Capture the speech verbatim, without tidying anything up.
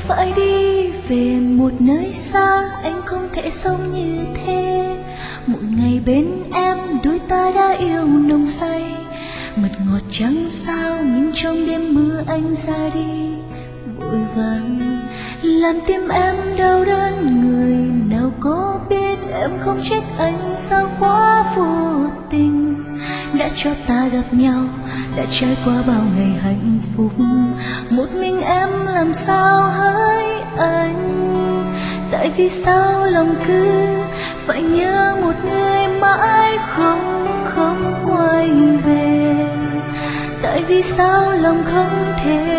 phải đi về một nơi xa, anh không thể sống như thế. Mỗi ngày bên em đôi ta đã yêu nồng say, mật ngọt chẳng sao nhưng trong đêm mưa anh ra đi vội vàng, làm tim em đau đớn. Người nào có biết em không trách anh sao quá vô tình, đã cho ta gặp nhau, đã trải qua bao ngày hạnh phúc. Một mình em làm sao hỡi anh, tại vì sao lòng cứ phải nhớ một người mãi không không quay về. Tại vì sao lòng không thể